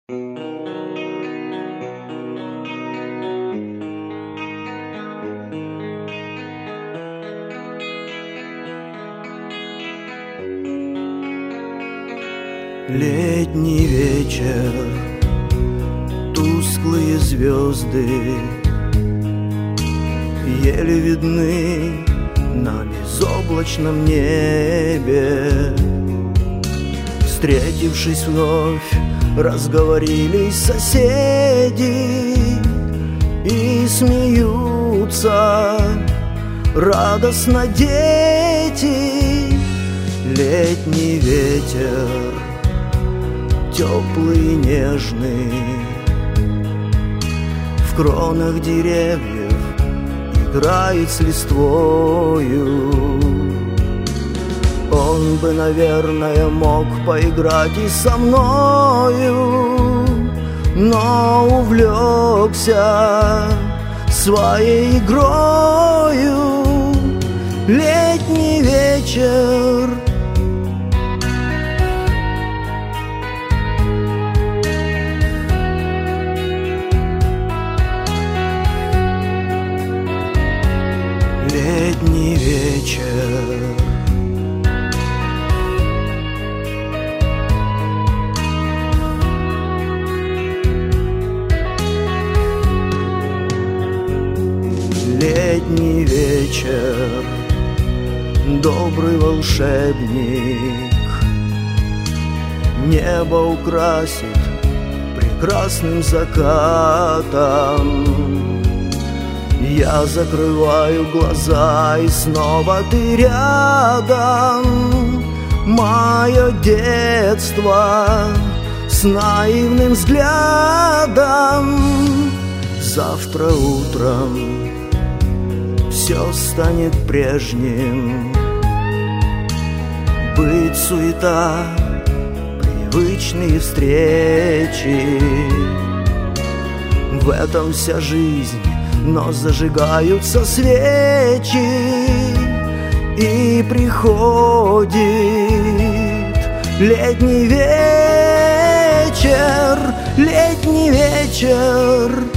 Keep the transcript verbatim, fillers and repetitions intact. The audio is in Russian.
Летний вечер, тусклые звезды еле видны на безоблачном небе. Встретившись вновь, разговорились соседи и смеются радостно дети. Летний ветер теплый и нежный в кронах деревьев играет с листвою. Он бы, наверное, мог поиграть и со мною, но увлекся своей игрою. Летний вечер Летний вечер, летний вечер, добрый волшебник небо украсит прекрасным закатом. Я закрываю глаза, и снова ты рядом. Мое детство с наивным взглядом. Завтра утром все станет прежним. Быть суета, привычные встречи. В этом вся жизнь, но зажигаются свечи, и приходит летний вечер, летний вечер.